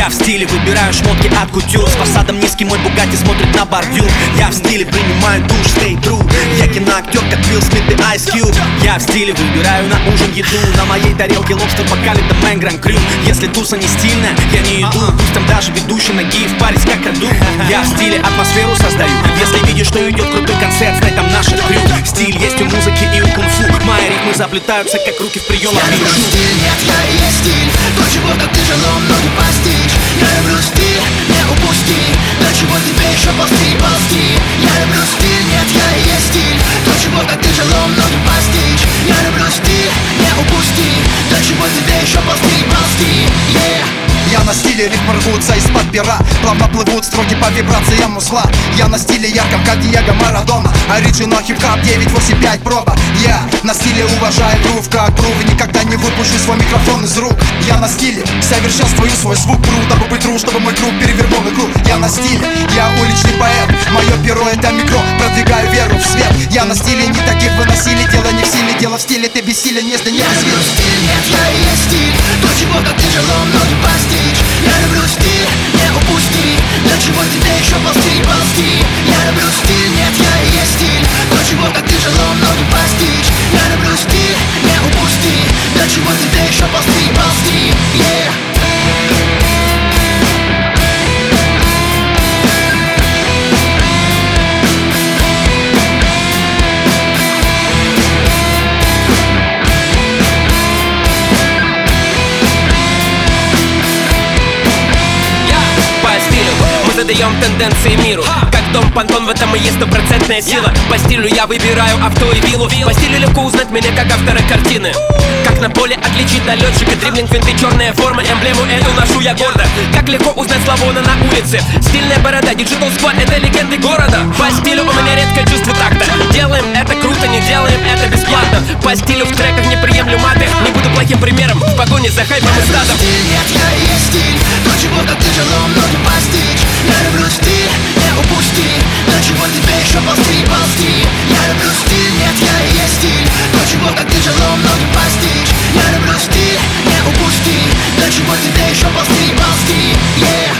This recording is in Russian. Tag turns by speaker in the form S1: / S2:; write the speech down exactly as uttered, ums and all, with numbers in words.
S1: Я в стиле выбираю шмотки от кутюр. С фасадом низкий мой Бугатти смотрит на бордюр. Я в стиле принимаю душ, stay true. Я киноактер, как Уилл Смит и Ice Cube. Я в стиле выбираю на ужин еду. На моей тарелке лобстер, бокале да мэн гран крю. Если туса не стильная, я не иду. Пусть там даже ведущий ноги в паре как аду. Я в стиле атмосферу создаю. Если видишь, что идет крутой концерт, знай там наш крю. Стиль есть у музыки и у кунг-фу. Мои ритмы заплетаются, как руки в приемах.
S2: Я люблю стиль, нет, я и есть стиль. То, чего так тяжело многим постичь. Я люблю стиль, не упусти. До чего тебе еще ползти, ползти. Я люблю стиль, нет, я и есть стиль. То, чего так тяжело многим постичь. Я люблю стиль, не упусти. До чего тебе еще ползти, ползти, yeah.
S3: Я на стиле, ритмы рвутся из-под пера. Плавно плывут строки по вибрациям узла. Я на стиле ярком, как Диего Марадона. Оригинал хип-хоп девять восемь пять проба. Я на стиле уважаю грув, как грув. И никогда не выпущу свой микрофон из рук. Я на стиле, совершенствую свой звук. Бру, дабы быть тру, чтобы мой круг перевернул игру. Я на стиле, я уличный поэт. Мое перо это микро, продвигаю веру в свет. Я на стиле, не таких выносили. Дело не в силе, дело в стиле. Ты бессилен, если не
S2: Я люблю стиль, нет, я и есть стиль. То, чего так тяжело многим постичь. Я люблю стиль, не упусти. До чего тебе еще ползти, ползти. Я люблю стиль, нет, я и есть стиль. То, чего так тяжело многим постичь. Я люблю стиль, не упусти. До чего тебе еще ползти, ползти, yeah.
S4: Задаем тенденции миру. Как дом понтон, в этом и есть стопроцентная сила. По стилю я выбираю авто и виллу. По стилю легко узнать меня как автора картины. Как на поле отличить налетчика. Дриблинг, финты, черная форма. Эмблему эту ношу я гордо. Как легко узнать Славона на улице. Стильная борода, диджитал спот, это легенды города. По стилю у меня редкое чувство такта. Делаем это круто, не делаем это бесплатно. По стилю в треках не приемлю маты. Не буду плохим примером в погоне за хайпом и стадом.
S2: Стиль, нет, я и есть стиль. То, чего так тяжело многим постичь. Я люблю стиль, не упусти. До чего тебе еще ползти, ползти. Я люблю стиль, нет, я и есть стиль. То, чего так тяжело многим постичь. Я люблю стиль, не упусти. До чего тебе еще ползти, ползти, yeah.